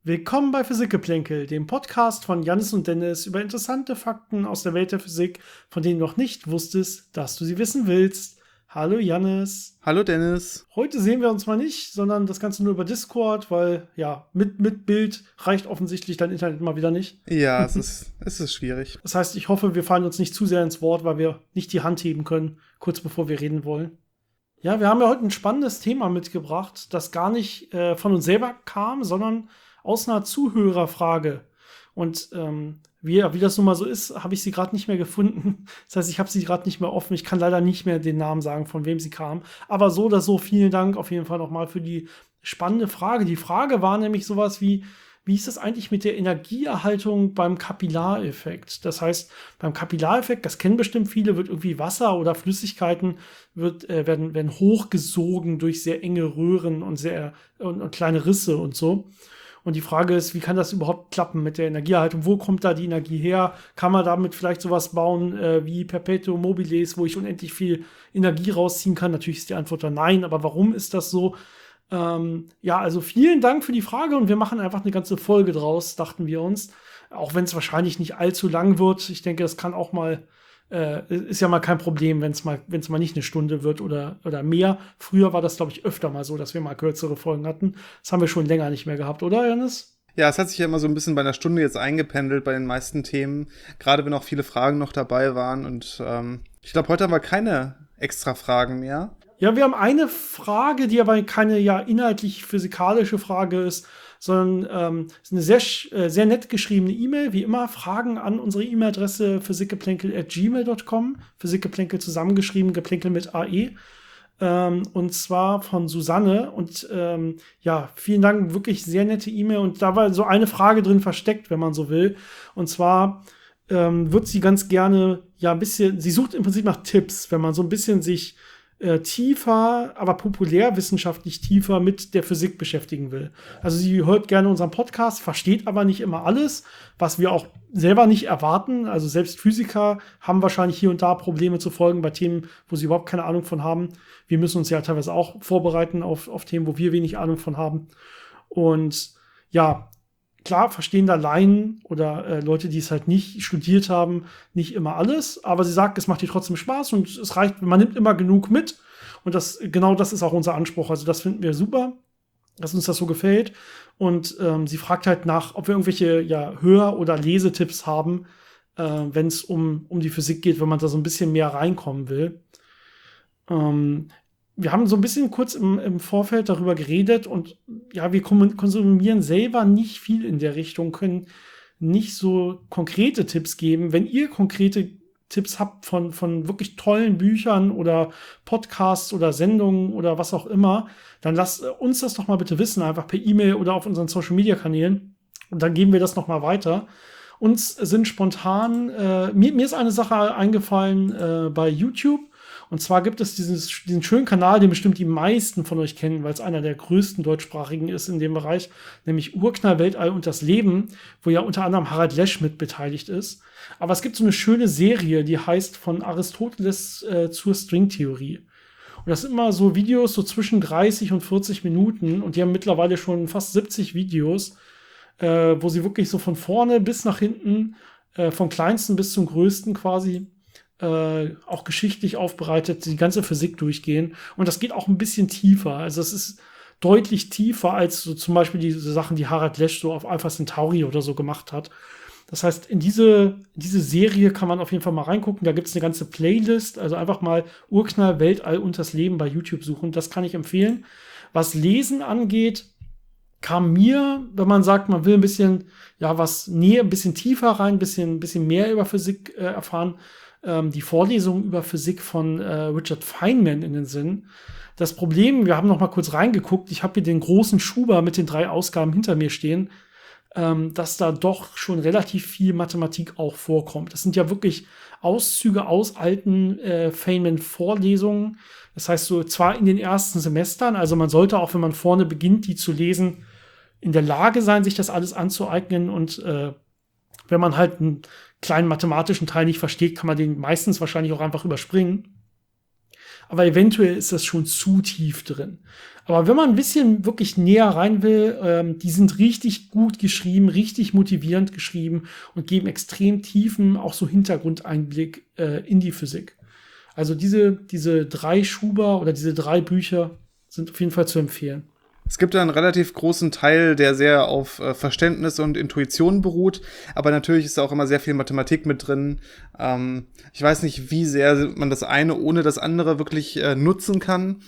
Willkommen bei Physikgeplänkel, dem Podcast von Jannis und Dennis über interessante Fakten aus der Welt der Physik, von denen du noch nicht wusstest, dass du sie wissen willst. Hallo Jannis. Hallo Dennis. Heute sehen wir uns mal nicht, sondern das Ganze nur über Discord, weil ja, mit Bild reicht offensichtlich dein Internet mal wieder nicht. Ja, es ist schwierig. Das heißt, ich hoffe, wir fallen uns nicht zu sehr ins Wort, weil wir nicht die Hand heben können, kurz bevor wir reden wollen. Ja, wir haben ja heute ein spannendes Thema mitgebracht, das gar nicht von uns selber kam, sondern aus einer Zuhörerfrage. Und wie das nun mal so ist, habe ich sie gerade nicht mehr gefunden. Das heißt, ich habe sie gerade nicht mehr offen. Ich kann leider nicht mehr den Namen sagen, von wem sie kam. Aber so oder so, vielen Dank auf jeden Fall nochmal für die spannende Frage. Die Frage war nämlich sowas wie ist es eigentlich mit der Energieerhaltung beim Kapillareffekt? Das heißt, beim Kapillareffekt, das kennen bestimmt viele, wird irgendwie Wasser oder Flüssigkeiten werden hochgesogen durch sehr enge Röhren und und kleine Risse und so. Und die Frage ist, wie kann das überhaupt klappen mit der Energieerhaltung? Wo kommt da die Energie her? Kann man damit vielleicht sowas bauen wie Perpetuum mobiles, wo ich unendlich viel Energie rausziehen kann? Natürlich ist die Antwort dann nein, aber warum ist das so? Ja, also vielen Dank für die Frage und wir machen einfach eine ganze Folge draus, dachten wir uns. Auch wenn es wahrscheinlich nicht allzu lang wird. Ich denke, das kann auch mal ist ja mal kein Problem, wenn es mal nicht eine Stunde wird oder mehr. Früher war das, glaube ich, öfter mal so, dass wir mal kürzere Folgen hatten. Das haben wir schon länger nicht mehr gehabt, oder, Jannis? Ja, es hat sich ja immer so ein bisschen bei einer Stunde jetzt eingependelt bei den meisten Themen. Gerade wenn auch viele Fragen noch dabei waren. Und ich glaube, heute haben wir keine extra Fragen mehr. Ja, wir haben eine Frage, die aber keine inhaltlich physikalische Frage ist, sondern ist eine sehr nett geschriebene E-Mail. Wie immer, Fragen an unsere E-Mail-Adresse physikgeplänkel@gmail.com. Physikgeplänkel zusammengeschrieben, Geplänkel mit AE. Und zwar von Susanne. Und vielen Dank, wirklich sehr nette E-Mail. Und da war so eine Frage drin versteckt, wenn man so will. Und zwar wird sie ganz gerne ein bisschen, sie sucht im Prinzip nach Tipps, wenn man so ein bisschen sich tiefer, aber populärwissenschaftlich tiefer mit der Physik beschäftigen will. Also sie hört gerne unseren Podcast, versteht aber nicht immer alles, was wir auch selber nicht erwarten. Also selbst Physiker haben wahrscheinlich hier und da Probleme zu folgen bei Themen, wo sie überhaupt keine Ahnung von haben. Wir müssen uns ja teilweise auch vorbereiten auf Themen, wo wir wenig Ahnung von haben. Und ja, klar verstehen da Laien oder Leute, die es halt nicht studiert haben, nicht immer alles. Aber sie sagt, es macht ihr trotzdem Spaß und es reicht, man nimmt immer genug mit. Und genau das ist auch unser Anspruch. Also das finden wir super, dass uns das so gefällt. Und sie fragt halt nach, ob wir irgendwelche Hör- oder Lesetipps haben, wenn es um die Physik geht, wenn man da so ein bisschen mehr reinkommen will. Wir haben so ein bisschen kurz im Vorfeld darüber geredet und ja, wir konsumieren selber nicht viel in der Richtung, können nicht so konkrete Tipps geben. Wenn ihr konkrete Tipps habt von wirklich tollen Büchern oder Podcasts oder Sendungen oder was auch immer, dann lasst uns das doch mal bitte wissen, einfach per E-Mail oder auf unseren Social-Media-Kanälen und dann geben wir das noch mal weiter. Uns sind spontan, mir ist eine Sache eingefallen bei YouTube. Und zwar gibt es diesen schönen Kanal, den bestimmt die meisten von euch kennen, weil es einer der größten deutschsprachigen ist in dem Bereich, nämlich Urknall, Weltall und das Leben, wo ja unter anderem Harald Lesch mit beteiligt ist. Aber es gibt so eine schöne Serie, die heißt von Aristoteles zur Stringtheorie. Und das sind immer so Videos so zwischen 30 und 40 Minuten und die haben mittlerweile schon fast 70 Videos, wo sie wirklich so von vorne bis nach hinten, vom kleinsten bis zum größten quasi, auch geschichtlich aufbereitet, die ganze Physik durchgehen. Und das geht auch ein bisschen tiefer. Also es ist deutlich tiefer als so zum Beispiel diese Sachen, die Harald Lesch so auf Alpha Centauri oder so gemacht hat. Das heißt, in diese Serie kann man auf jeden Fall mal reingucken. Da gibt es eine ganze Playlist. Also einfach mal Urknall, Weltall und das Leben bei YouTube suchen. Das kann ich empfehlen. Was Lesen angeht, kam mir, wenn man sagt, man will ein bisschen, ein bisschen tiefer rein, ein bisschen mehr über Physik erfahren, die Vorlesung über Physik von Richard Feynman in den Sinn. Das Problem, wir haben noch mal kurz reingeguckt, ich habe hier den großen Schuber mit den 3 Ausgaben hinter mir stehen, dass da doch schon relativ viel Mathematik auch vorkommt. Das sind ja wirklich Auszüge aus alten Feynman-Vorlesungen. Das heißt, so zwar in den ersten Semestern, also man sollte auch, wenn man vorne beginnt, die zu lesen, in der Lage sein, sich das alles anzueignen und wenn man halt einen kleinen mathematischen Teil nicht versteht, kann man den meistens wahrscheinlich auch einfach überspringen. aber eventuell ist das schon zu tief drin. Aber wenn man ein bisschen wirklich näher rein will, die sind richtig gut geschrieben, richtig motivierend geschrieben und geben extrem tiefen, auch so Hintergrundeinblick in die Physik. Also diese 3 Schuber oder diese 3 Bücher sind auf jeden Fall zu empfehlen. Es gibt einen relativ großen Teil, der sehr auf Verständnis und Intuition beruht, aber natürlich ist da auch immer sehr viel Mathematik mit drin. Ich weiß nicht, wie sehr man das eine ohne das andere wirklich nutzen kann.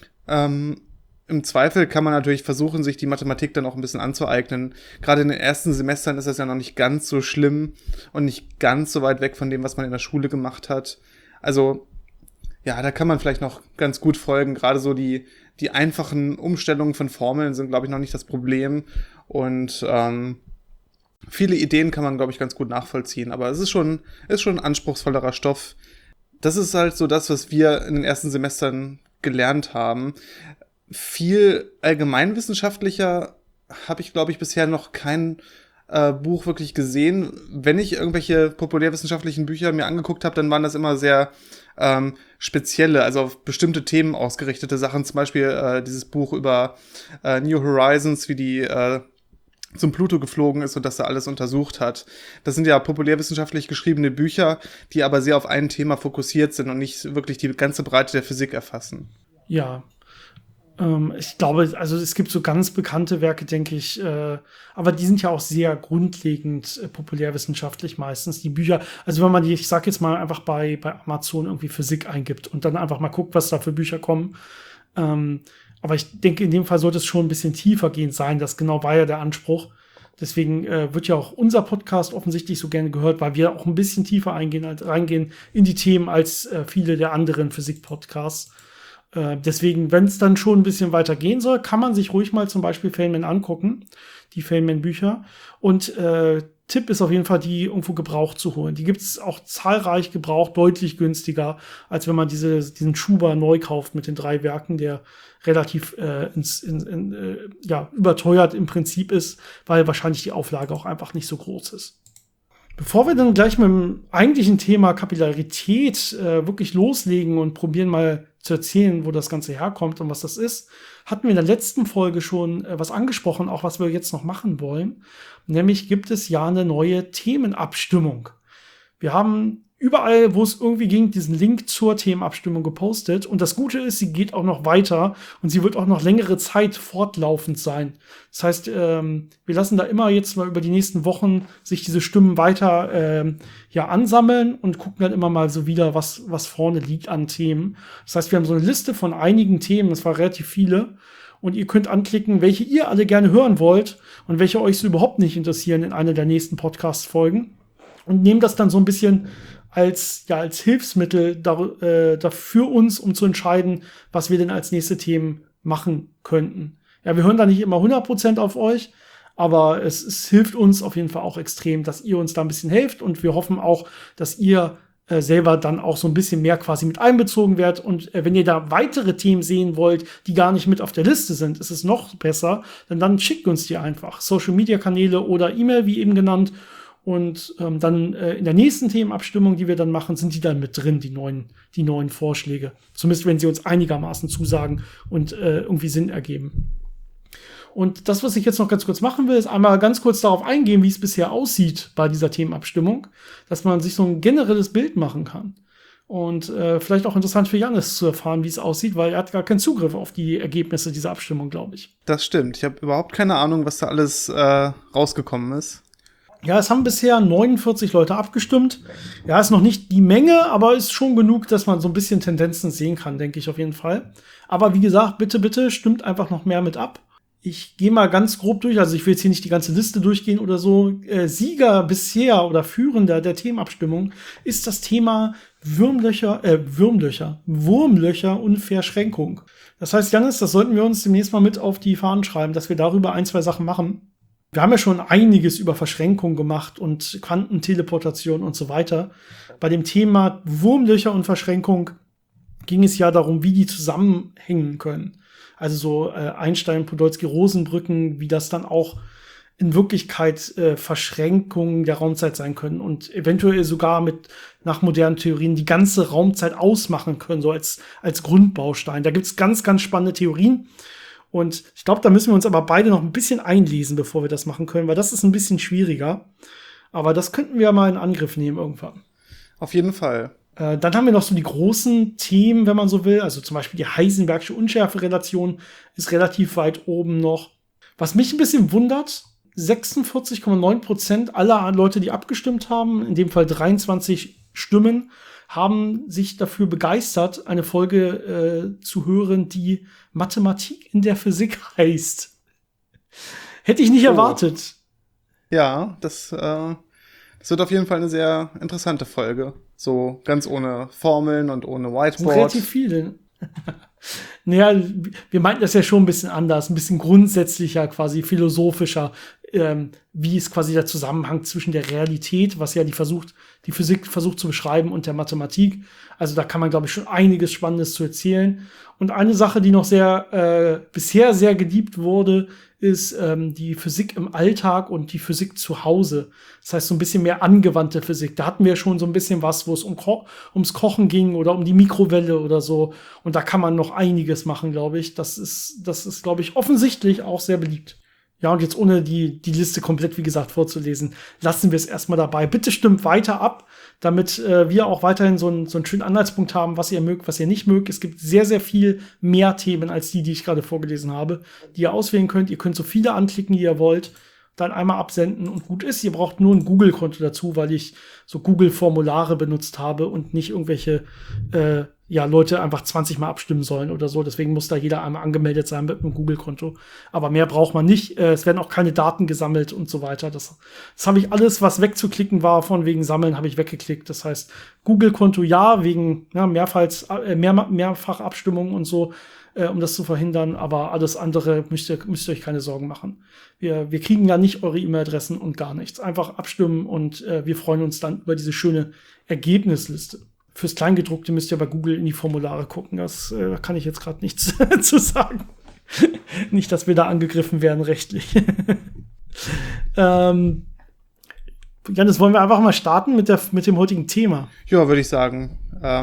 Im Zweifel kann man natürlich versuchen, sich die Mathematik dann auch ein bisschen anzueignen. Gerade in den ersten Semestern ist das ja noch nicht ganz so schlimm und nicht ganz so weit weg von dem, was man in der Schule gemacht hat. Also, ja, da kann man vielleicht noch ganz gut folgen. Gerade so die einfachen Umstellungen von Formeln sind, glaube ich, noch nicht das Problem. Und viele Ideen kann man, glaube ich, ganz gut nachvollziehen. Aber es ist schon ein anspruchsvollerer Stoff. Das ist halt so das, was wir in den ersten Semestern gelernt haben. Viel allgemeinwissenschaftlicher habe ich, glaube ich, bisher noch kein Buch wirklich gesehen. Wenn ich irgendwelche populärwissenschaftlichen Bücher mir angeguckt habe, dann waren das immer sehr spezielle, also auf bestimmte Themen ausgerichtete Sachen. Zum Beispiel dieses Buch über New Horizons, wie die zum Pluto geflogen ist und das da alles untersucht hat. Das sind ja populärwissenschaftlich geschriebene Bücher, die aber sehr auf ein Thema fokussiert sind und nicht wirklich die ganze Breite der Physik erfassen. Ja, ich glaube, also es gibt so ganz bekannte Werke, denke ich, aber die sind ja auch sehr grundlegend populärwissenschaftlich meistens, die Bücher. Also wenn man die, ich sag jetzt mal, einfach bei Amazon irgendwie Physik eingibt und dann einfach mal guckt, was da für Bücher kommen. Aber ich denke, in dem Fall sollte es schon ein bisschen tiefergehend sein. Das genau war ja der Anspruch. Deswegen wird ja auch unser Podcast offensichtlich so gerne gehört, weil wir auch ein bisschen tiefer reingehen in die Themen als viele der anderen Physik-Podcasts. Deswegen, wenn es dann schon ein bisschen weiter gehen soll, kann man sich ruhig mal zum Beispiel Feynman angucken, die Feynman-Bücher. Und Tipp ist auf jeden Fall, die irgendwo gebraucht zu holen. Die gibt es auch zahlreich gebraucht, deutlich günstiger, als wenn man diesen Schuber neu kauft mit den 3 Werken, der relativ überteuert im Prinzip ist, weil wahrscheinlich die Auflage auch einfach nicht so groß ist. Bevor wir dann gleich mit dem eigentlichen Thema Kapillarität wirklich loslegen und probieren mal zu erzählen, wo das Ganze herkommt und was das ist, hatten wir in der letzten Folge schon was angesprochen, auch was wir jetzt noch machen wollen. Nämlich gibt es ja eine neue Themenabstimmung. Wir haben überall, wo es irgendwie ging, diesen Link zur Themenabstimmung gepostet. Und das Gute ist, sie geht auch noch weiter und sie wird auch noch längere Zeit fortlaufend sein. Das heißt, wir lassen da immer jetzt mal über die nächsten Wochen sich diese Stimmen weiter ansammeln und gucken dann immer mal so wieder, was vorne liegt an Themen. Das heißt, wir haben so eine Liste von einigen Themen, das war relativ viele. Und ihr könnt anklicken, welche ihr alle gerne hören wollt und welche euch so überhaupt nicht interessieren in einer der nächsten Podcast-Folgen. Und nehmt das dann so ein bisschen als Hilfsmittel für uns, um zu entscheiden, was wir denn als nächste Themen machen könnten. Ja, wir hören da nicht immer 100% auf euch, aber es hilft uns auf jeden Fall auch extrem, dass ihr uns da ein bisschen helft und wir hoffen auch, dass ihr selber dann auch so ein bisschen mehr quasi mit einbezogen werdet. Und wenn ihr da weitere Themen sehen wollt, die gar nicht mit auf der Liste sind, ist es noch besser, denn dann schickt uns die einfach. Social-Media-Kanäle oder E-Mail, wie eben genannt. Und dann in der nächsten Themenabstimmung, die wir dann machen, sind die dann mit drin, die neuen Vorschläge. Zumindest wenn sie uns einigermaßen zusagen und irgendwie Sinn ergeben. Und das, was ich jetzt noch ganz kurz machen will, ist einmal ganz kurz darauf eingehen, wie es bisher aussieht bei dieser Themenabstimmung, dass man sich so ein generelles Bild machen kann. Und vielleicht auch interessant für Jannis zu erfahren, wie es aussieht, weil er hat gar keinen Zugriff auf die Ergebnisse dieser Abstimmung, glaube ich. Das stimmt. Ich habe überhaupt keine Ahnung, was da alles rausgekommen ist. Ja, es haben bisher 49 Leute abgestimmt. Ja, ist noch nicht die Menge, aber ist schon genug, dass man so ein bisschen Tendenzen sehen kann, denke ich auf jeden Fall. Aber wie gesagt, bitte stimmt einfach noch mehr mit ab. Ich gehe mal ganz grob durch, also ich will jetzt hier nicht die ganze Liste durchgehen oder so. Sieger bisher oder Führender der Themenabstimmung ist das Thema Wurmlöcher und Verschränkung. Das heißt, Jannis, das sollten wir uns demnächst mal mit auf die Fahnen schreiben, dass wir darüber 1-2 Sachen machen. Wir haben ja schon einiges über Verschränkung gemacht und Quantenteleportation und so weiter. Bei dem Thema Wurmlöcher und Verschränkung ging es ja darum, wie die zusammenhängen können. Also so Einstein-Podolsky-Rosenbrücken, wie das dann auch in Wirklichkeit Verschränkungen der Raumzeit sein können und eventuell sogar nach modernen Theorien die ganze Raumzeit ausmachen können, so als Grundbaustein. Da gibt's ganz, ganz spannende Theorien. Und ich glaube, da müssen wir uns aber beide noch ein bisschen einlesen, bevor wir das machen können, weil das ist ein bisschen schwieriger. Aber das könnten wir mal in Angriff nehmen irgendwann. Auf jeden Fall. Dann haben wir noch so die großen Themen, wenn man so will. Also zum Beispiel die Heisenbergsche Unschärferelation ist relativ weit oben noch. Was mich ein bisschen wundert, 46,9% aller Leute, die abgestimmt haben, in dem Fall 23 Stimmen, haben sich dafür begeistert, eine Folge zu hören, die Mathematik in der Physik heißt. Hätte ich nicht erwartet. Ja, das wird auf jeden Fall eine sehr interessante Folge. So ganz ohne Formeln und ohne Whiteboard. Relativ viele. Naja, wir meinten das ja schon ein bisschen anders, ein bisschen grundsätzlicher, quasi philosophischer, wie ist quasi der Zusammenhang zwischen der Realität, was ja die Physik versucht zu beschreiben, und der Mathematik. Also da kann man, glaube ich, schon einiges Spannendes zu erzählen. Und eine Sache, die noch bisher sehr geliebt wurde, ist die Physik im Alltag und die Physik zu Hause. Das heißt, so ein bisschen mehr angewandte Physik. Da hatten wir schon so ein bisschen was, wo es ums Kochen ging oder um die Mikrowelle oder so. Und da kann man noch einiges machen, glaube ich. Das ist, glaube ich, offensichtlich auch sehr beliebt. Ja, und jetzt ohne die Liste komplett, wie gesagt, vorzulesen, lassen wir es erstmal dabei. Bitte stimmt weiter ab, damit wir auch weiterhin so einen schönen Anhaltspunkt haben, was ihr mögt, was ihr nicht mögt. Es gibt sehr, sehr viel mehr Themen als die ich gerade vorgelesen habe, die ihr auswählen könnt. Ihr könnt so viele anklicken, die ihr wollt, dann einmal absenden und gut ist. Ihr braucht nur ein Google-Konto dazu, weil ich so Google-Formulare benutzt habe und nicht irgendwelche Leute einfach 20 Mal abstimmen sollen oder so. Deswegen muss da jeder einmal angemeldet sein mit einem Google-Konto. Aber mehr braucht man nicht. Es werden auch keine Daten gesammelt und so weiter. Das habe ich alles, was wegzuklicken war, von wegen Sammeln, habe ich weggeklickt. Das heißt, Google-Konto ja, wegen Mehrfachabstimmungen und so, um das zu verhindern. Aber alles andere müsst ihr euch keine Sorgen machen. Wir kriegen ja nicht eure E-Mail-Adressen und gar nichts. Einfach abstimmen und wir freuen uns dann über diese schöne Ergebnisliste. Fürs Kleingedruckte müsst ihr bei Google in die Formulare gucken. Das kann ich jetzt gerade nichts zu sagen. Nicht, dass wir da angegriffen werden rechtlich. Janis, wollen wir einfach mal starten mit dem heutigen Thema? Ja, würde ich sagen.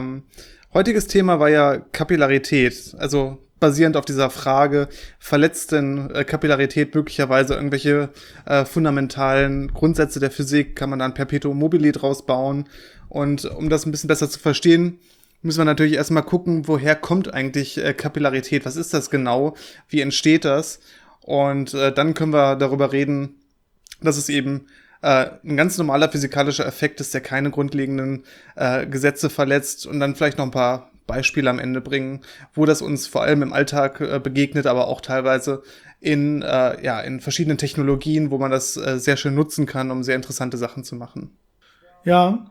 Heutiges Thema war ja Kapillarität. Also basierend auf dieser Frage, verletzt denn Kapillarität möglicherweise irgendwelche fundamentalen Grundsätze der Physik? Kann man dann Perpetuum mobile draus bauen? Und um das ein bisschen besser zu verstehen, müssen wir natürlich erstmal gucken, woher kommt eigentlich Kapillarität? Was ist das genau? Wie entsteht das? Und dann können wir darüber reden, dass es eben ein ganz normaler physikalischer Effekt ist, der keine grundlegenden Gesetze verletzt, und dann vielleicht noch ein paar Beispiele am Ende bringen, wo das uns vor allem im Alltag begegnet, aber auch teilweise in verschiedenen Technologien, wo man das sehr schön nutzen kann, um sehr interessante Sachen zu machen. Ja,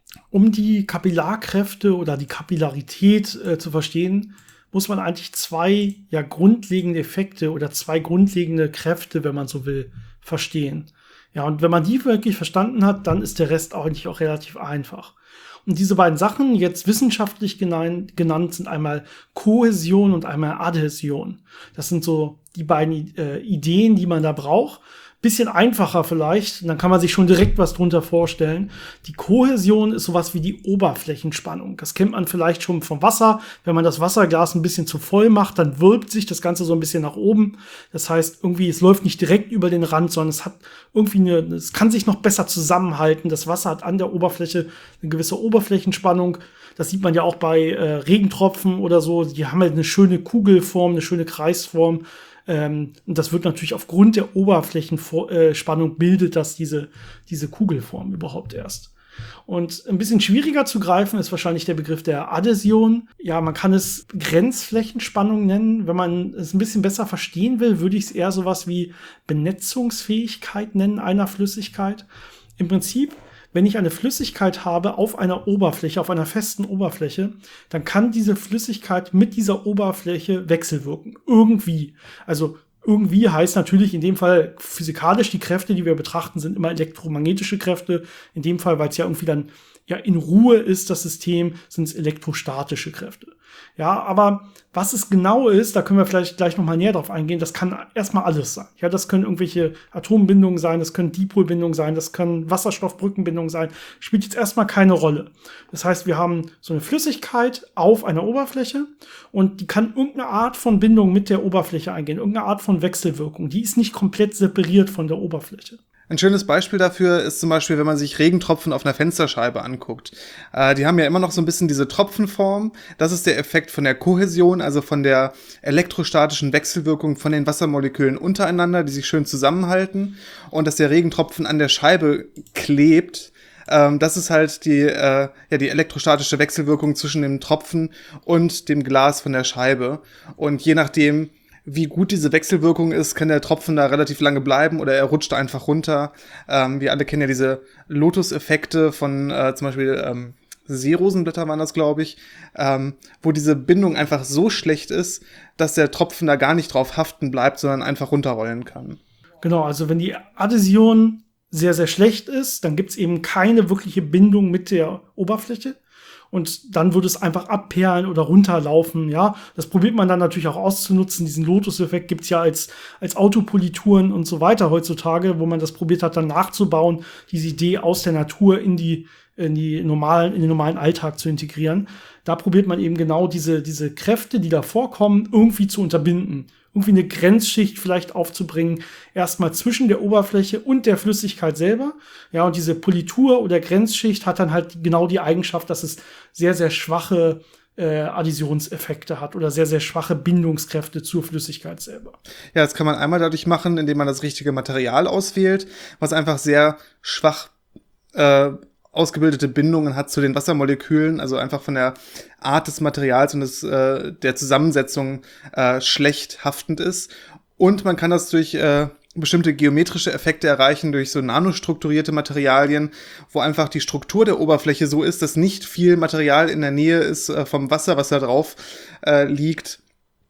um die Kapillarkräfte oder die Kapillarität zu verstehen, muss man eigentlich zwei grundlegende Effekte oder zwei grundlegende Kräfte, wenn man so will, verstehen. Ja, und wenn man die wirklich verstanden hat, dann ist der Rest eigentlich auch relativ einfach. Und diese beiden Sachen, jetzt wissenschaftlich genannt, sind einmal Kohäsion und einmal Adhäsion. Das sind so die beiden Ideen, die man da braucht. Bisschen einfacher vielleicht, dann kann man sich schon direkt was drunter vorstellen. Die Kohäsion ist sowas wie die Oberflächenspannung. Das kennt man vielleicht schon vom Wasser. Wenn man das Wasserglas ein bisschen zu voll macht, dann wölbt sich das Ganze so ein bisschen nach oben. Das heißt, irgendwie, es läuft nicht direkt über den Rand, sondern es hat irgendwie es kann sich noch besser zusammenhalten. Das Wasser hat an der Oberfläche eine gewisse Oberflächenspannung. Das sieht man ja auch bei Regentropfen oder so. Die haben halt eine schöne Kugelform, eine schöne Kreisform. Und das wird natürlich aufgrund der Oberflächenspannung bildet das diese Kugelform überhaupt erst. Und ein bisschen schwieriger zu greifen ist wahrscheinlich der Begriff der Adhäsion. Ja, man kann es Grenzflächenspannung nennen. Wenn man es ein bisschen besser verstehen will, würde ich es eher sowas wie Benetzungsfähigkeit nennen einer Flüssigkeit. Im Prinzip, wenn ich eine Flüssigkeit habe auf einer Oberfläche, auf einer festen Oberfläche, dann kann diese Flüssigkeit mit dieser Oberfläche wechselwirken. Irgendwie. Also irgendwie heißt natürlich in dem Fall physikalisch, die Kräfte, die wir betrachten, sind immer elektromagnetische Kräfte. In dem Fall, weil es ja irgendwie dann in Ruhe ist, das System, sind es elektrostatische Kräfte. Ja, aber was es genau ist, da können wir vielleicht gleich nochmal näher drauf eingehen, das kann erstmal alles sein. Ja, das können irgendwelche Atombindungen sein, das können Dipolbindungen sein, das können Wasserstoffbrückenbindungen sein. Spielt jetzt erstmal keine Rolle. Das heißt, wir haben so eine Flüssigkeit auf einer Oberfläche und die kann irgendeine Art von Bindung mit der Oberfläche eingehen, irgendeine Art von Wechselwirkung. Die ist nicht komplett separiert von der Oberfläche. Ein schönes Beispiel dafür ist zum Beispiel, wenn man sich Regentropfen auf einer Fensterscheibe anguckt. Die haben ja immer noch so ein bisschen diese Tropfenform. Das ist der Effekt von der Kohäsion, also von der elektrostatischen Wechselwirkung von den Wassermolekülen untereinander, die sich schön zusammenhalten. Und dass der Regentropfen an der Scheibe klebt. Das ist halt die elektrostatische Wechselwirkung zwischen dem Tropfen und dem Glas von der Scheibe. Und je nachdem, wie gut diese Wechselwirkung ist, kann der Tropfen da relativ lange bleiben oder er rutscht einfach runter. Wir alle kennen ja diese Lotus-Effekte von zum Beispiel Seerosenblätter waren das, glaube ich, wo diese Bindung einfach so schlecht ist, dass der Tropfen da gar nicht drauf haften bleibt, sondern einfach runterrollen kann. Genau, also wenn die Adhäsion sehr, sehr schlecht ist, dann gibt es eben keine wirkliche Bindung mit der Oberfläche. Und dann würde es einfach abperlen oder runterlaufen, ja. Das probiert man dann natürlich auch auszunutzen. Diesen Lotus-Effekt gibt's ja als Autopolituren und so weiter heutzutage, wo man das probiert hat, dann nachzubauen, diese Idee aus der Natur in den normalen Alltag zu integrieren. Da probiert man eben genau diese Kräfte, die da vorkommen, irgendwie zu unterbinden. Irgendwie eine Grenzschicht vielleicht aufzubringen, erstmal zwischen der Oberfläche und der Flüssigkeit selber. Ja, und diese Politur oder Grenzschicht hat dann halt genau die Eigenschaft, dass es sehr, sehr schwache Adhäsionseffekte hat oder sehr, sehr schwache Bindungskräfte zur Flüssigkeit selber. Ja, das kann man einmal dadurch machen, indem man das richtige Material auswählt, was einfach sehr schwach ausgebildete Bindungen hat zu den Wassermolekülen, also einfach von der Art des Materials und der Zusammensetzung schlecht haftend ist. Und man kann das durch bestimmte geometrische Effekte erreichen, durch so nanostrukturierte Materialien, wo einfach die Struktur der Oberfläche so ist, dass nicht viel Material in der Nähe ist vom Wasser, was da drauf liegt,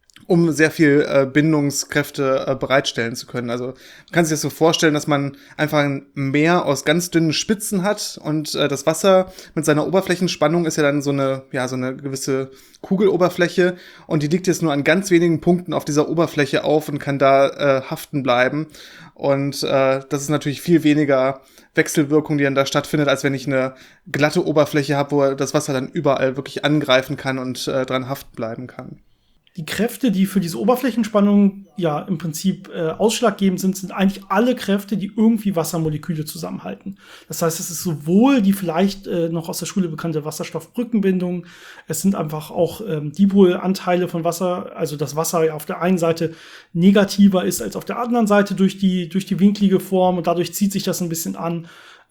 um sehr viel Bindungskräfte bereitstellen zu können. Also man kann sich das so vorstellen, dass man einfach ein Meer aus ganz dünnen Spitzen hat und das Wasser mit seiner Oberflächenspannung ist ja dann so eine gewisse Kugeloberfläche und die liegt jetzt nur an ganz wenigen Punkten auf dieser Oberfläche auf und kann da haften bleiben. Und das ist natürlich viel weniger Wechselwirkung, die dann da stattfindet, als wenn ich eine glatte Oberfläche habe, wo das Wasser dann überall wirklich angreifen kann und dran haften bleiben kann. Die Kräfte, die für diese Oberflächenspannung ja im Prinzip ausschlaggebend sind eigentlich alle Kräfte, die irgendwie Wassermoleküle zusammenhalten. Das heißt, es ist sowohl die vielleicht noch aus der Schule bekannte Wasserstoffbrückenbindung, es sind einfach auch Dipolanteile von Wasser, also das Wasser ja auf der einen Seite negativer ist als auf der anderen Seite durch die winklige Form und dadurch zieht sich das ein bisschen an.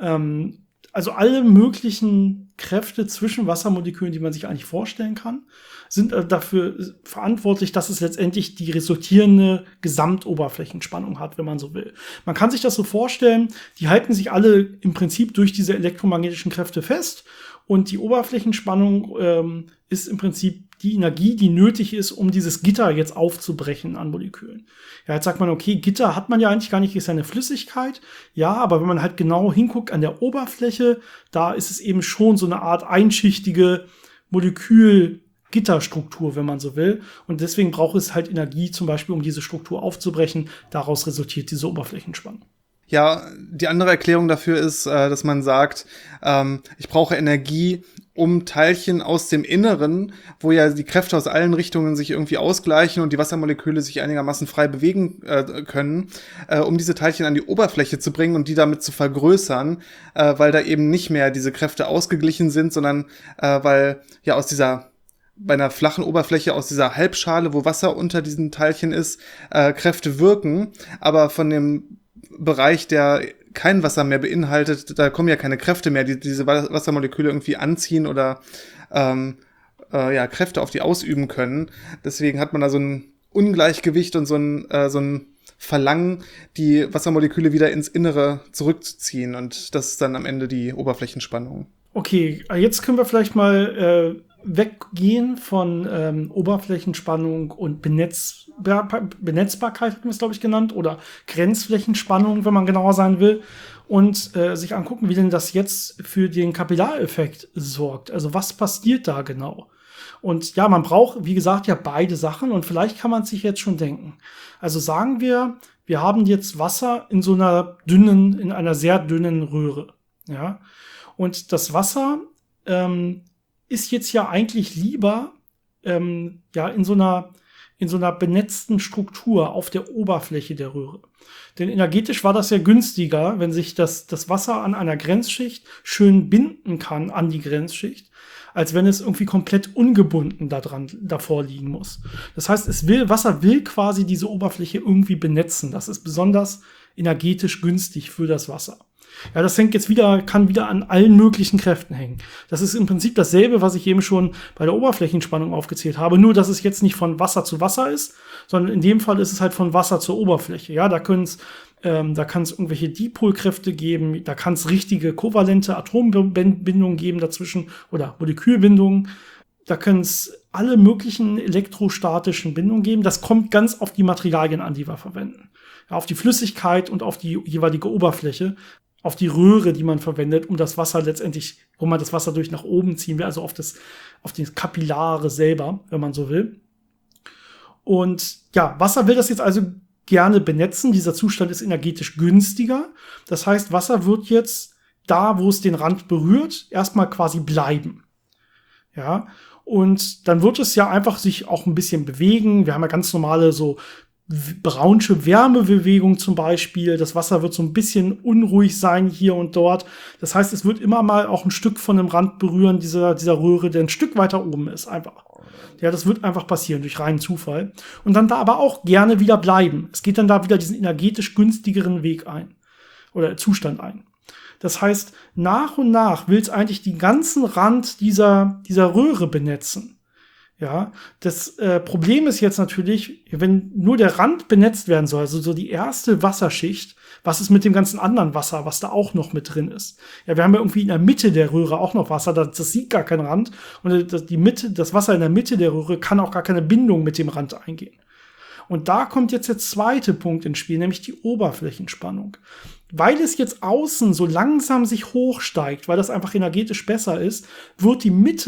Also alle möglichen Kräfte zwischen Wassermolekülen, die man sich eigentlich vorstellen kann, sind dafür verantwortlich, dass es letztendlich die resultierende Gesamtoberflächenspannung hat, wenn man so will. Man kann sich das so vorstellen, die halten sich alle im Prinzip durch diese elektromagnetischen Kräfte fest und die Oberflächenspannung ist im Prinzip die Energie, die nötig ist, um dieses Gitter jetzt aufzubrechen an Molekülen. Ja, jetzt sagt man, okay, Gitter hat man ja eigentlich gar nicht, ist ja eine Flüssigkeit. Ja, aber wenn man halt genau hinguckt an der Oberfläche, da ist es eben schon so eine Art einschichtige Molekülgitterstruktur, wenn man so will. Und deswegen braucht es halt Energie, zum Beispiel, um diese Struktur aufzubrechen. Daraus resultiert diese Oberflächenspannung. Ja, die andere Erklärung dafür ist, dass man sagt, ich brauche Energie, um Teilchen aus dem Inneren, wo ja die Kräfte aus allen Richtungen sich irgendwie ausgleichen und die Wassermoleküle sich einigermaßen frei bewegen können, um diese Teilchen an die Oberfläche zu bringen und die damit zu vergrößern, weil da eben nicht mehr diese Kräfte ausgeglichen sind, sondern weil ja bei einer flachen Oberfläche aus dieser Halbschale, wo Wasser unter diesen Teilchen ist, Kräfte wirken, aber von dem Bereich, der kein Wasser mehr beinhaltet, da kommen ja keine Kräfte mehr, die diese Wassermoleküle irgendwie anziehen oder Kräfte auf die ausüben können. Deswegen hat man da so ein Ungleichgewicht und so ein Verlangen, die Wassermoleküle wieder ins Innere zurückzuziehen. Und das ist dann am Ende die Oberflächenspannung. Okay, jetzt können wir vielleicht mal weggehen von Oberflächenspannung und Benetzbarkeit, hatten wir es, glaube ich, genannt, oder Grenzflächenspannung, wenn man genauer sein will, und sich angucken, wie denn das jetzt für den Kapillareffekt sorgt. Also was passiert da genau? Und ja, man braucht, wie gesagt, ja beide Sachen und vielleicht kann man sich jetzt schon denken. Also sagen wir haben jetzt Wasser in in einer sehr dünnen Röhre. Ja. Und das Wasser ist jetzt ja eigentlich lieber ja in so einer benetzten Struktur auf der Oberfläche der Röhre. Denn energetisch war das ja günstiger, wenn sich das Wasser an einer Grenzschicht schön binden kann an die Grenzschicht, als wenn es irgendwie komplett ungebunden davor liegen muss. Das heißt, Wasser will quasi diese Oberfläche irgendwie benetzen. Das ist besonders energetisch günstig für das Wasser. Ja, das kann wieder an allen möglichen Kräften hängen. Das ist im Prinzip dasselbe, was ich eben schon bei der Oberflächenspannung aufgezählt habe, nur dass es jetzt nicht von Wasser zu Wasser ist, sondern in dem Fall ist es halt von Wasser zur Oberfläche. Ja, da kann es irgendwelche Dipolkräfte geben, da kann es richtige kovalente Atombindungen geben dazwischen oder Molekülbindungen. Da können es alle möglichen elektrostatischen Bindungen geben. Das kommt ganz auf die Materialien an, die wir verwenden. Ja, auf die Flüssigkeit und auf die jeweilige Oberfläche, auf die Röhre, die man verwendet, um das Wasser letztendlich, wo man das Wasser durch nach oben ziehen will, also auf die Kapillare selber, wenn man so will. Und ja, Wasser will das jetzt also gerne benetzen. Dieser Zustand ist energetisch günstiger. Das heißt, Wasser wird jetzt da, wo es den Rand berührt, erstmal quasi bleiben. Ja, und dann wird es ja einfach sich auch ein bisschen bewegen. Wir haben ja ganz normale so braunsche Wärmebewegung zum Beispiel. Das Wasser wird so ein bisschen unruhig sein hier und dort. Das heißt, es wird immer mal auch ein Stück von dem Rand berühren, dieser Röhre, der ein Stück weiter oben ist, einfach. Ja, das wird einfach passieren durch reinen Zufall. Und dann da aber auch gerne wieder bleiben. Es geht dann da wieder diesen energetisch günstigeren Weg ein. Oder Zustand ein. Das heißt, nach und nach will es eigentlich den ganzen Rand dieser Röhre benetzen. Ja, das Problem ist jetzt natürlich, wenn nur der Rand benetzt werden soll, also so die erste Wasserschicht, was ist mit dem ganzen anderen Wasser, was da auch noch mit drin ist? Ja, wir haben ja irgendwie in der Mitte der Röhre auch noch Wasser, das sieht gar keinen Rand und das Wasser in der Mitte der Röhre kann auch gar keine Bindung mit dem Rand eingehen. Und da kommt jetzt der zweite Punkt ins Spiel, nämlich die Oberflächenspannung. Weil es jetzt außen so langsam sich hochsteigt, weil das einfach energetisch besser ist, wird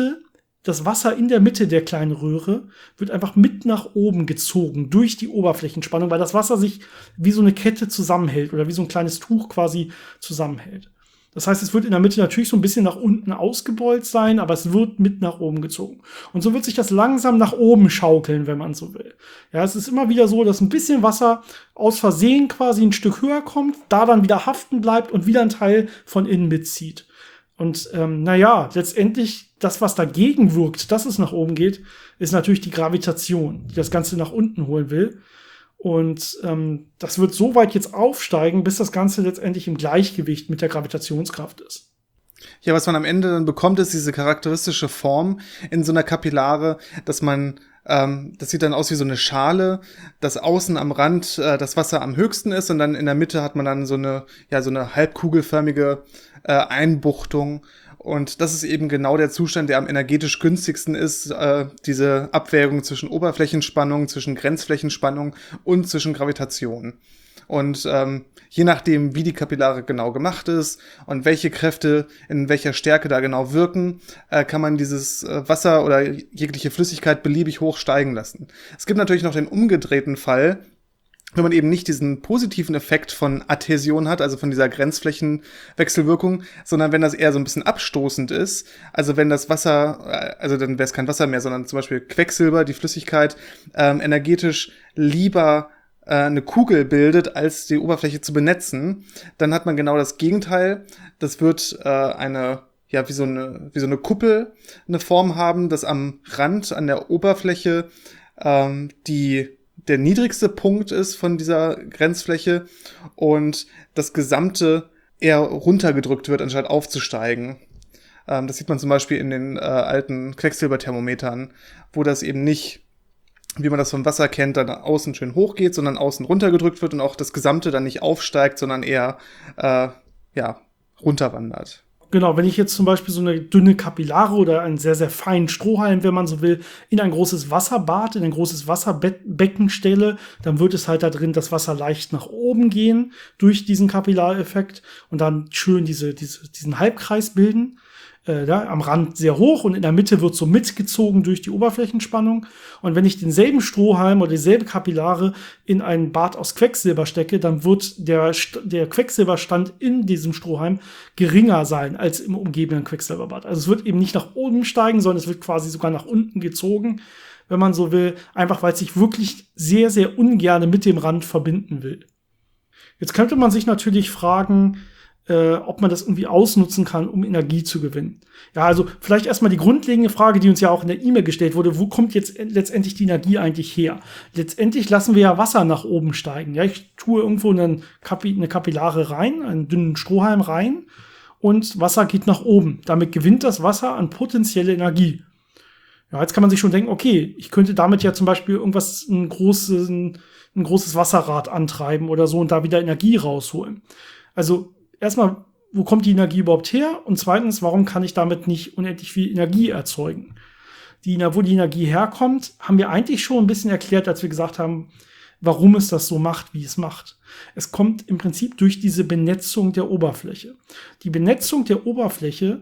das Wasser in der Mitte der kleinen Röhre wird einfach mit nach oben gezogen durch die Oberflächenspannung, weil das Wasser sich wie so eine Kette zusammenhält oder wie so ein kleines Tuch quasi zusammenhält. Das heißt, es wird in der Mitte natürlich so ein bisschen nach unten ausgebeult sein, aber es wird mit nach oben gezogen. Und so wird sich das langsam nach oben schaukeln, wenn man so will. Ja, es ist immer wieder so, dass ein bisschen Wasser aus Versehen quasi ein Stück höher kommt, da dann wieder haften bleibt und wieder ein Teil von innen mitzieht. Und letztendlich das, was dagegen wirkt, dass es nach oben geht, ist natürlich die Gravitation, die das Ganze nach unten holen will. Und das wird so weit jetzt aufsteigen, bis das Ganze letztendlich im Gleichgewicht mit der Gravitationskraft ist. Ja, was man am Ende dann bekommt, ist diese charakteristische Form in so einer Kapillare, dass man das sieht dann aus wie so eine Schale, dass außen am Rand das Wasser am höchsten ist und dann in der Mitte hat man dann so eine halbkugelförmige Einbuchtung. Und das ist eben genau der Zustand, der am energetisch günstigsten ist, diese Abwägung zwischen Oberflächenspannung, zwischen Grenzflächenspannung und zwischen Gravitation. Und je nachdem, wie die Kapillare genau gemacht ist und welche Kräfte in welcher Stärke da genau wirken, kann man dieses Wasser oder jegliche Flüssigkeit beliebig hoch steigen lassen. Es gibt natürlich noch den umgedrehten Fall, wenn man eben nicht diesen positiven Effekt von Adhäsion hat, also von dieser Grenzflächenwechselwirkung, sondern wenn das eher so ein bisschen abstoßend ist, also wenn das Wasser, also dann wäre es kein Wasser mehr, sondern zum Beispiel Quecksilber, die Flüssigkeit, energetisch lieber eine Kugel bildet, als die Oberfläche zu benetzen, dann hat man genau das Gegenteil. Das wird wie so eine Kuppel eine Form haben, dass am Rand, an der Oberfläche der niedrigste Punkt ist von dieser Grenzfläche und das Gesamte eher runtergedrückt wird, anstatt aufzusteigen. Das sieht man zum Beispiel in den alten Quecksilberthermometern, wo das eben nicht, wie man das vom Wasser kennt, dann außen schön hoch geht, sondern außen runtergedrückt wird und auch das Gesamte dann nicht aufsteigt, sondern eher runterwandert. Genau, wenn ich jetzt zum Beispiel so eine dünne Kapillare oder einen sehr, sehr feinen Strohhalm, wenn man so will, in ein großes Wasserbad, in ein großes Wasserbecken stelle, dann wird es halt da drin das Wasser leicht nach oben gehen durch diesen Kapillareffekt und dann schön diesen Halbkreis bilden. am Rand sehr hoch und in der Mitte wird so mitgezogen durch die Oberflächenspannung. Und wenn ich denselben Strohhalm oder dieselbe Kapillare in ein Bad aus Quecksilber stecke, dann wird der Quecksilberstand in diesem Strohhalm geringer sein als im umgebenden Quecksilberbad. Also es wird eben nicht nach oben steigen, sondern es wird quasi sogar nach unten gezogen, wenn man so will, einfach weil es sich wirklich sehr, sehr ungerne mit dem Rand verbinden will. Jetzt könnte man sich natürlich fragen, ob man das irgendwie ausnutzen kann, um Energie zu gewinnen. Ja, also vielleicht erstmal die grundlegende Frage, die uns ja auch in der E-Mail gestellt wurde, wo kommt jetzt letztendlich die Energie eigentlich her? Letztendlich lassen wir ja Wasser nach oben steigen. Ja, ich tue irgendwo eine Kapillare rein, einen dünnen Strohhalm rein und Wasser geht nach oben. Damit gewinnt das Wasser an potenzielle Energie. Ja, jetzt kann man sich schon denken, okay, ich könnte damit ja zum Beispiel ein großes Wasserrad antreiben oder so und da wieder Energie rausholen. Also erstmal, wo kommt die Energie überhaupt her? Und zweitens, warum kann ich damit nicht unendlich viel Energie erzeugen? Wo die Energie herkommt, haben wir eigentlich schon ein bisschen erklärt, als wir gesagt haben, warum es das so macht, wie es macht. Es kommt im Prinzip durch diese Benetzung der Oberfläche. Die Benetzung der Oberfläche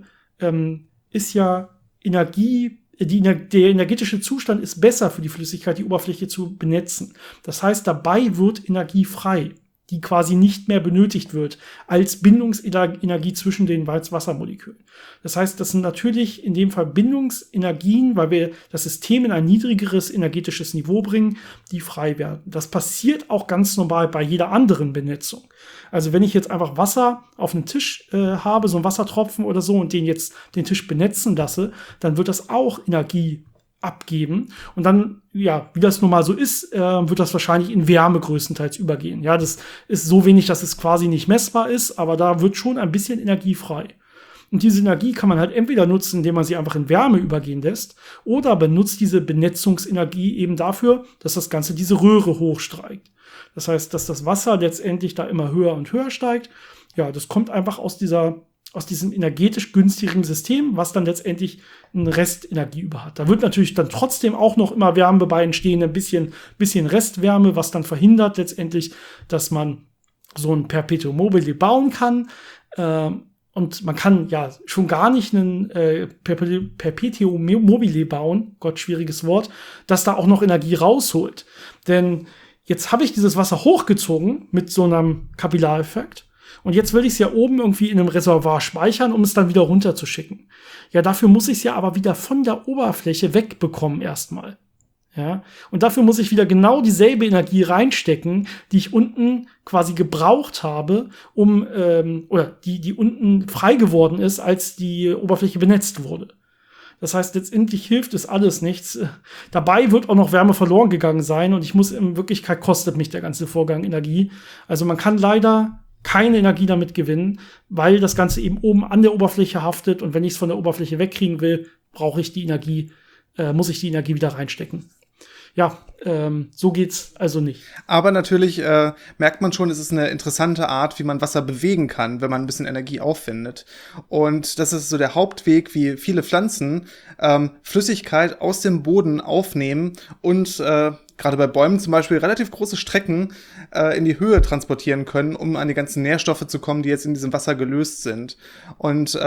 ist ja Energie. Der energetische Zustand ist besser für die Flüssigkeit, die Oberfläche zu benetzen. Das heißt, dabei wird Energie frei, die quasi nicht mehr benötigt wird als Bindungsenergie zwischen den Wassermolekülen. Das heißt, das sind natürlich in dem Fall Bindungsenergien, weil wir das System in ein niedrigeres energetisches Niveau bringen, die frei werden. Das passiert auch ganz normal bei jeder anderen Benetzung. Also wenn ich jetzt einfach Wasser auf einem Tisch habe, so einen Wassertropfen oder so, und den Tisch benetzen lasse, dann wird das auch Energie abgeben. Und dann, ja, wie das nun mal so ist, wird das wahrscheinlich in Wärme größtenteils übergehen. Ja, das ist so wenig, dass es quasi nicht messbar ist, aber da wird schon ein bisschen Energie frei. Und diese Energie kann man halt entweder nutzen, indem man sie einfach in Wärme übergehen lässt, oder benutzt diese Benetzungsenergie eben dafür, dass das Ganze diese Röhre hochsteigt. Das heißt, dass das Wasser letztendlich da immer höher und höher steigt. Ja, das kommt einfach aus diesem energetisch günstigen System, was dann letztendlich eine Restenergie über hat. Da wird natürlich dann trotzdem auch noch immer Wärme bei entstehen, ein bisschen Restwärme, was dann verhindert letztendlich, dass man so ein Perpetuum mobile bauen kann. Und man kann ja schon gar nicht einen Perpetuum mobile bauen, Gott, schwieriges Wort, das da auch noch Energie rausholt. Denn jetzt habe ich dieses Wasser hochgezogen mit so einem Kapillareffekt. Und jetzt will ich es ja oben irgendwie in einem Reservoir speichern, um es dann wieder runterzuschicken. Ja, dafür muss ich es ja aber wieder von der Oberfläche wegbekommen erstmal. Ja, und dafür muss ich wieder genau dieselbe Energie reinstecken, die ich unten quasi gebraucht habe, oder die unten frei geworden ist, als die Oberfläche benetzt wurde. Das heißt, letztendlich hilft es alles nichts. Dabei wird auch noch Wärme verloren gegangen sein und in Wirklichkeit kostet mich der ganze Vorgang Energie. Also man kann leider keine Energie damit gewinnen, weil das Ganze eben oben an der Oberfläche haftet und wenn ich es von der Oberfläche wegkriegen will, muss ich die Energie wieder reinstecken. Ja, so geht's also nicht. Aber natürlich merkt man schon, es ist eine interessante Art, wie man Wasser bewegen kann, wenn man ein bisschen Energie aufwendet. Und das ist so der Hauptweg, wie viele Pflanzen Flüssigkeit aus dem Boden aufnehmen und gerade bei Bäumen zum Beispiel relativ große Strecken in die Höhe transportieren können, um an die ganzen Nährstoffe zu kommen, die jetzt in diesem Wasser gelöst sind. Und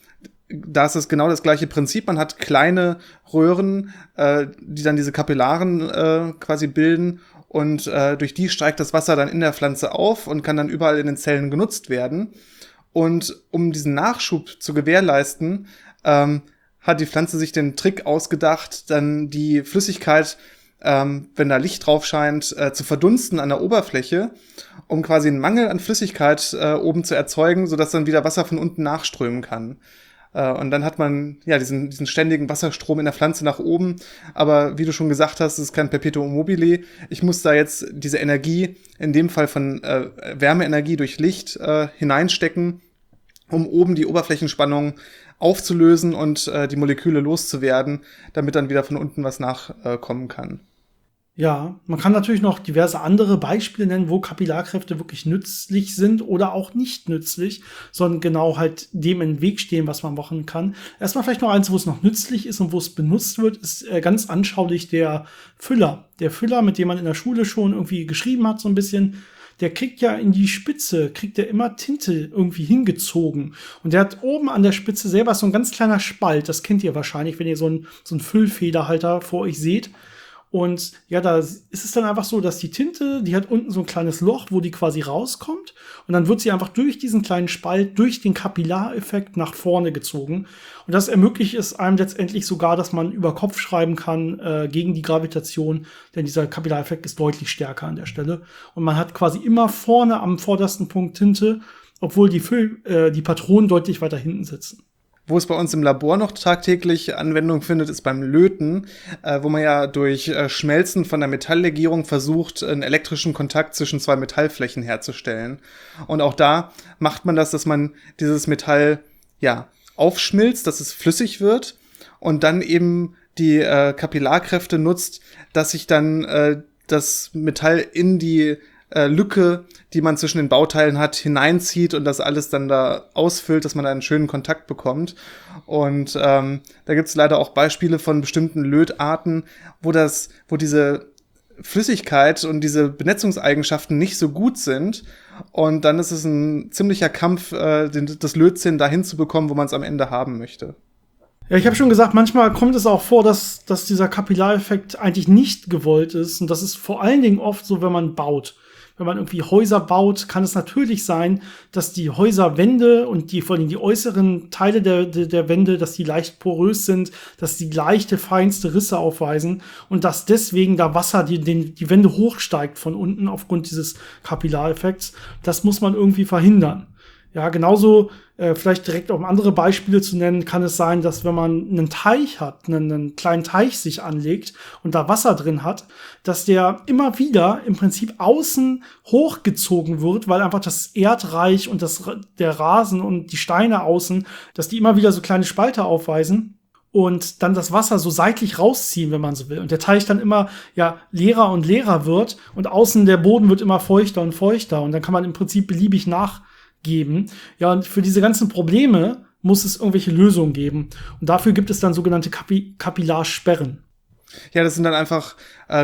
da ist es genau das gleiche Prinzip. Man hat kleine Röhren, die dann diese Kapillaren quasi bilden und durch die steigt das Wasser dann in der Pflanze auf und kann dann überall in den Zellen genutzt werden. Und um diesen Nachschub zu gewährleisten, hat die Pflanze sich den Trick ausgedacht, dann die Flüssigkeit, wenn da Licht drauf scheint, zu verdunsten an der Oberfläche, um quasi einen Mangel an Flüssigkeit oben zu erzeugen, sodass dann wieder Wasser von unten nachströmen kann. Und dann hat man ja diesen ständigen Wasserstrom in der Pflanze nach oben. Aber wie du schon gesagt hast, es ist kein Perpetuum mobile. Ich muss da jetzt diese Energie, in dem Fall von Wärmeenergie durch Licht, hineinstecken, um oben die Oberflächenspannung aufzulösen und die Moleküle loszuwerden, damit dann wieder von unten was nachkommen kann. Ja, man kann natürlich noch diverse andere Beispiele nennen, wo Kapillarkräfte wirklich nützlich sind oder auch nicht nützlich, sondern genau halt dem im Weg stehen, was man machen kann. Erstmal vielleicht noch eins, wo es noch nützlich ist und wo es benutzt wird, ist ganz anschaulich der Füller. Der Füller, mit dem man in der Schule schon irgendwie geschrieben hat, so ein bisschen. der kriegt ja in die Spitze, kriegt er immer Tinte irgendwie hingezogen. Und der hat oben an der Spitze selber so ein ganz kleiner Spalt. Das kennt ihr wahrscheinlich, wenn ihr so einen Füllfederhalter vor euch seht. Und ja, da ist es dann einfach so, dass die Tinte, die hat unten so ein kleines Loch, wo die quasi rauskommt. Und dann wird sie einfach durch diesen kleinen Spalt, durch den Kapillareffekt nach vorne gezogen. Und das ermöglicht es einem letztendlich sogar, dass man über Kopf schreiben kann gegen die Gravitation. Denn dieser Kapillareffekt ist deutlich stärker an der Stelle. Und man hat quasi immer vorne am vordersten Punkt Tinte, obwohl die Patronen deutlich weiter hinten sitzen. Wo es bei uns im Labor noch tagtäglich Anwendung findet, ist beim Löten, wo man ja durch Schmelzen von der Metalllegierung versucht, einen elektrischen Kontakt zwischen zwei Metallflächen herzustellen. Und auch da macht man das, dass man dieses Metall aufschmilzt, dass es flüssig wird und dann eben die Kapillarkräfte nutzt, dass sich dann das Metall in die Lücke, die man zwischen den Bauteilen hat, hineinzieht und das alles dann da ausfüllt, dass man da einen schönen Kontakt bekommt. Und da gibt es leider auch Beispiele von bestimmten Lötarten, wo diese Flüssigkeit und diese Benetzungseigenschaften nicht so gut sind. Und dann ist es ein ziemlicher Kampf, das Lötzinn dahin zu bekommen, wo man es am Ende haben möchte. Ja, ich habe schon gesagt, manchmal kommt es auch vor, dass dieser Kapillareffekt eigentlich nicht gewollt ist. Und das ist vor allen Dingen oft so, wenn man baut. Wenn man irgendwie Häuser baut, kann es natürlich sein, dass die Häuserwände und vor allem die äußeren Teile der Wände, dass die leicht porös sind, dass die leichte, feinste Risse aufweisen und dass deswegen da Wasser die Wände hochsteigt von unten aufgrund dieses Kapillareffekts. Das muss man irgendwie verhindern. Ja, genauso, vielleicht direkt um andere Beispiele zu nennen, kann es sein, dass wenn man einen Teich hat, einen kleinen Teich sich anlegt und da Wasser drin hat, dass der immer wieder im Prinzip außen hochgezogen wird, weil einfach das Erdreich und der Rasen und die Steine außen, dass die immer wieder so kleine Spalte aufweisen und dann das Wasser so seitlich rausziehen, wenn man so will. Und der Teich dann immer leerer und leerer wird und außen der Boden wird immer feuchter und feuchter und dann kann man im Prinzip beliebig nachgeben. Ja, und für diese ganzen Probleme muss es irgendwelche Lösungen geben. Und dafür gibt es dann sogenannte Kapillarsperren. Ja, das sind dann einfach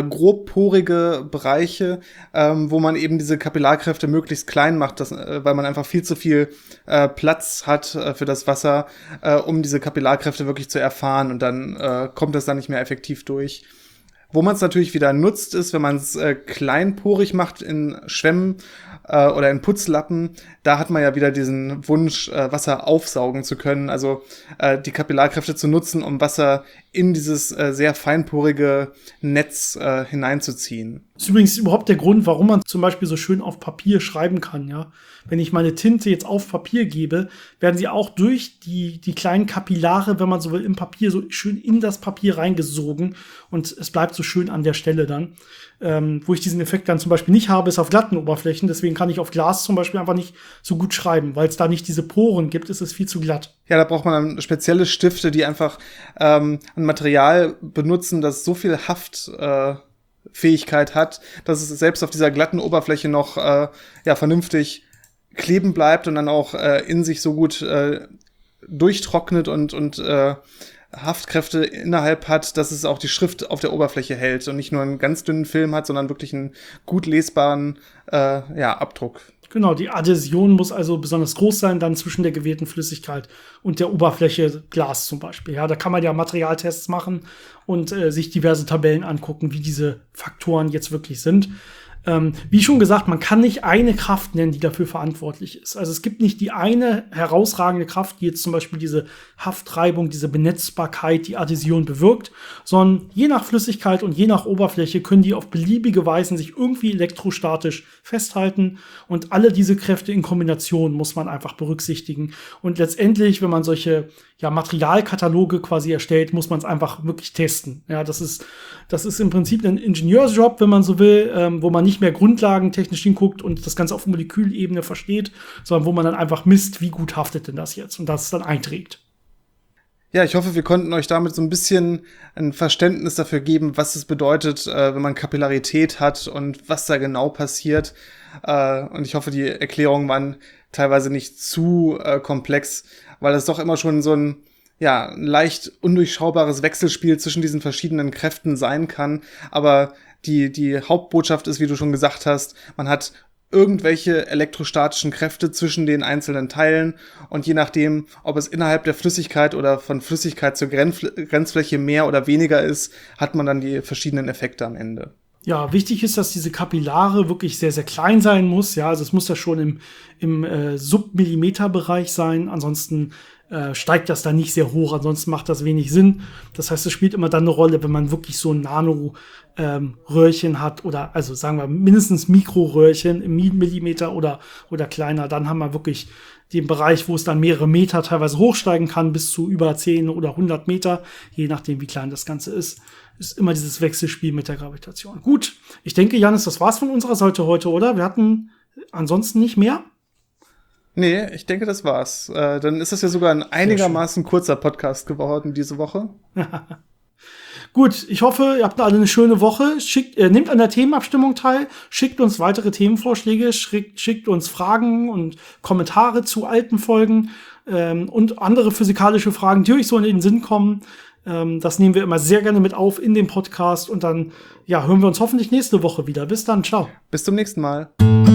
grobporige Bereiche, wo man eben diese Kapillarkräfte möglichst klein macht, weil man einfach viel zu viel Platz hat für das Wasser, um diese Kapillarkräfte wirklich zu erfahren. Und dann kommt das dann nicht mehr effektiv durch. Wo man es natürlich wieder nutzt, ist, wenn man es kleinporig macht in Schwämmen oder in Putzlappen. Da hat man ja wieder diesen Wunsch, Wasser aufsaugen zu können. Also die Kapillarkräfte zu nutzen, um Wasser in dieses sehr feinporige Netz hineinzuziehen. Das ist übrigens überhaupt der Grund, warum man zum Beispiel so schön auf Papier schreiben kann, ja. Wenn ich meine Tinte jetzt auf Papier gebe, werden sie auch durch die kleinen Kapillare, wenn man so will, im Papier so schön in das Papier reingesogen und es bleibt so schön an der Stelle dann. Wo ich diesen Effekt dann zum Beispiel nicht habe, ist auf glatten Oberflächen. Deswegen kann ich auf Glas zum Beispiel einfach nicht so gut schreiben, weil es da nicht diese Poren gibt, ist es viel zu glatt. Ja, da braucht man dann spezielle Stifte, die einfach ein Material benutzen, das so viel Haftfähigkeit hat, dass es selbst auf dieser glatten Oberfläche noch vernünftig kleben bleibt und dann auch in sich so gut durchtrocknet und Haftkräfte innerhalb hat, dass es auch die Schrift auf der Oberfläche hält und nicht nur einen ganz dünnen Film hat, sondern wirklich einen gut lesbaren Abdruck. Genau, die Adhäsion muss also besonders groß sein, dann zwischen der gewählten Flüssigkeit und der Oberfläche Glas zum Beispiel. Ja, da kann man ja Materialtests machen und sich diverse Tabellen angucken, wie diese Faktoren jetzt wirklich sind. Wie schon gesagt, man kann nicht eine Kraft nennen, die dafür verantwortlich ist. Also es gibt nicht die eine herausragende Kraft, die jetzt zum Beispiel diese Haftreibung, diese Benetzbarkeit, die Adhäsion bewirkt, sondern je nach Flüssigkeit und je nach Oberfläche können die auf beliebige Weisen sich irgendwie elektrostatisch festhalten und alle diese Kräfte in Kombination muss man einfach berücksichtigen. Und letztendlich, wenn man solche Materialkataloge quasi erstellt, muss man es einfach wirklich testen. Ja, das ist im Prinzip ein Ingenieursjob, wenn man so will, wo man nicht mehr grundlagentechnisch hinguckt und das Ganze auf Molekülebene versteht, sondern wo man dann einfach misst, wie gut haftet denn das jetzt und das dann einträgt. Ja, ich hoffe, wir konnten euch damit so ein bisschen ein Verständnis dafür geben, was es bedeutet, wenn man Kapillarität hat und was da genau passiert. Und ich hoffe, die Erklärungen waren teilweise nicht zu komplex, weil es doch immer schon so ein leicht undurchschaubares Wechselspiel zwischen diesen verschiedenen Kräften sein kann. Aber die Hauptbotschaft ist, wie du schon gesagt hast, man hat irgendwelche elektrostatischen Kräfte zwischen den einzelnen Teilen und je nachdem, ob es innerhalb der Flüssigkeit oder von Flüssigkeit zur Grenzfläche mehr oder weniger ist, hat man dann die verschiedenen Effekte am Ende. Ja, wichtig ist, dass diese Kapillare wirklich sehr, sehr klein sein muss. Ja, also es muss ja schon im Submillimeterbereich sein. Ansonsten steigt das da nicht sehr hoch. Ansonsten macht das wenig Sinn. Das heißt, es spielt immer dann eine Rolle, wenn man wirklich so ein Nano-Röhrchen hat oder, also sagen wir mindestens Mikroröhrchen im Millimeter oder kleiner. Dann haben wir wirklich den Bereich, wo es dann mehrere Meter teilweise hochsteigen kann, bis zu über 10 oder 100 Meter, je nachdem, wie klein das Ganze ist. Ist immer dieses Wechselspiel mit der Gravitation. Gut, ich denke, Jannis, das war's von unserer Seite heute, oder? Wir hatten ansonsten nicht mehr. Nee, ich denke, das war's. Dann ist das ja sogar ein einigermaßen kurzer Podcast geworden diese Woche. Gut, ich hoffe, ihr habt alle eine schöne Woche. Nehmt an der Themenabstimmung teil, schickt uns weitere Themenvorschläge, schickt uns Fragen und Kommentare zu alten Folgen und andere physikalische Fragen, die euch so in den Sinn kommen. Das nehmen wir immer sehr gerne mit auf in dem Podcast und dann hören wir uns hoffentlich nächste Woche wieder. Bis dann, ciao. Bis zum nächsten Mal.